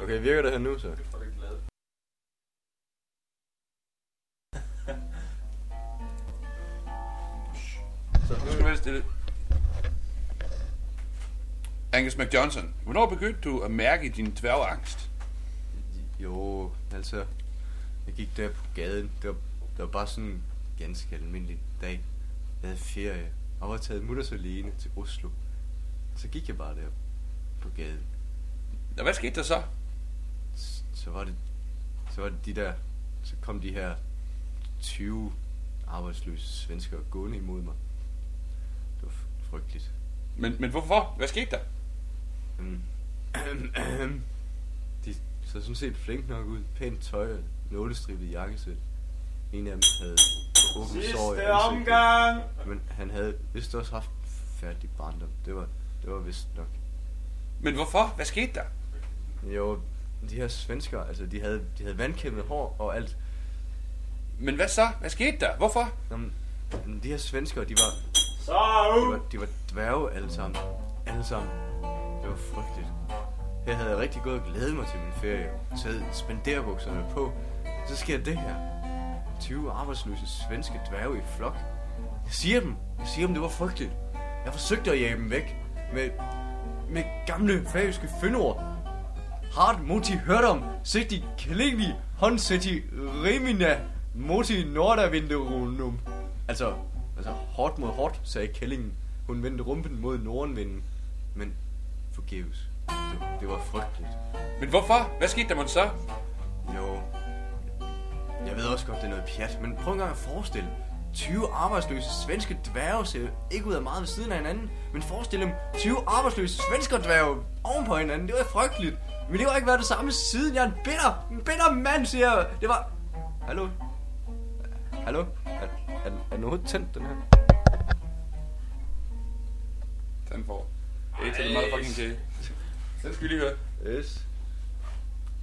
Okay, virker det her nu så? Det får det glad. Så nu skal du være stille. Angus McJohnson, hvornår begyndte du at mærke din dværgangst? Jo, altså, jeg gik der på gaden. Det var bare sådan en ganske almindelig dag. Jeg havde ferie og var taget mutters alene til Oslo. Så gik jeg bare der på gaden. Og hvad skete der så? Så var det de der, så kom de her 20 arbejdsløse svenskere gående imod mig. Det var frygteligt. Men hvorfor? Hvad skete der? De så sådan set flink nok ud. Pænt tøj og nålestribet jakkesæt. En af dem havde åbent sår i ansigtet. omgang! Men han havde vist også haft færdig barndom. Det var vist nok. Men hvorfor? Hvad skete der? Jo, de her svenskere, altså de havde vandkæmmet hår og alt. Men hvad så? Hvad skete der? Hvorfor? Jamen, de her svenskere, de var dværge alle sammen. Alle sammen. Det var frygteligt. Her havde jeg rigtig gået og glædet mig til min ferie. Taget spenderbukserne på. Så sker det her. 20 arbejdsløse svenske dværge i flok. Jeg siger dem, det var frygteligt. Jeg forsøgte at jage dem væk. Med gamle færøske fyndord. Hard moti hørdom. Sigti klingi håndsætti remina moti nordavinderunum. Altså hårdt mod hårdt, sagde kællingen. Hun vendte rumpen mod nordenvinden. Men forgæves. Det var frygteligt. Men hvorfor? Hvad skete der mon så? Jo. Jeg ved også godt, det er noget pjat. Men prøv engang at forestille. 20 arbejdsløse svenske dværge ser ikke ud af meget ved siden af hinanden. Men forestil dem 20 arbejdsløse svenske dværge oven på hinanden. Det var frygteligt. Men det har ikke været det samme siden. Jeg er en bitter mand, siger jeg. Det var... Hallo? Er noget tændt, den her? Den får. Det er til det motherfucking til. Den skal vi lige høre. Yes.